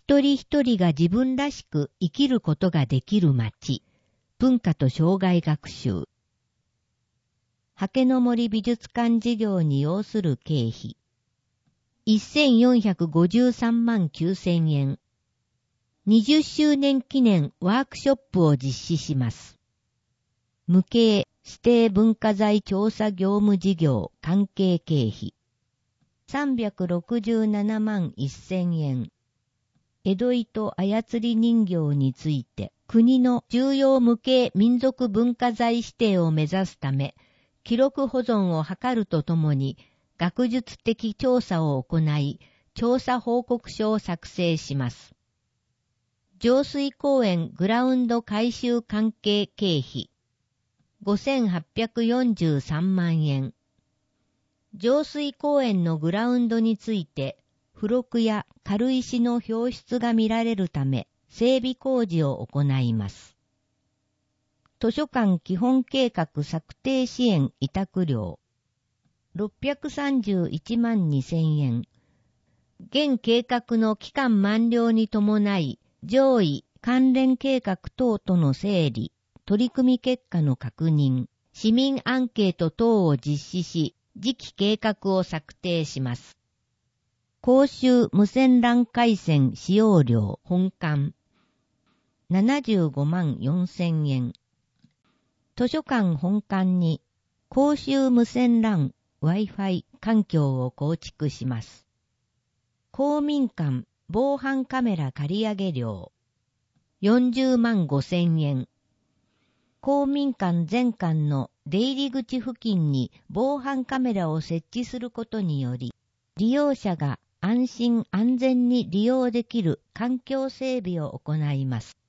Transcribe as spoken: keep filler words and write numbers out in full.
一人一人が自分らしく生きることができる街、文化と生涯学習。ハケノモリ美術館事業に要する経費。せんよんひゃくごじゅうさんまんきゅうせんえん。にじゅっしゅうねん記念ワークショップを実施します。無形指定文化財調査業務事業関係経費。さんびゃくろくじゅうななまんせんえん。江戸糸操り人形について国の重要無形民族文化財指定を目指すため、記録保存を図るとともに学術的調査を行い、調査報告書を作成します。上水公園グラウンド改修関係経費ごせんはっぴゃくよんじゅうさんまんえん。上水公園のグラウンドについて、付録や軽石の表出が見られるため、整備工事を行います。図書館基本計画策定支援委託料ろっぴゃくさんじゅういちまんにせんえん。現計画の期間満了に伴い、上位関連計画等との整理、取り組み結果の確認、市民アンケート等を実施し、次期計画を策定します。公衆無線 ラン 回線使用料本館ななじゅうごまんよんせんえん。図書館本館に公衆無線 ラン、Wi-Fi 環境を構築します。公民館防犯カメラ借り上げ料よんじゅうまんごせんえん。公民館全館の出入り口付近に防犯カメラを設置することにより、利用者が安心安全に利用できる環境整備を行います。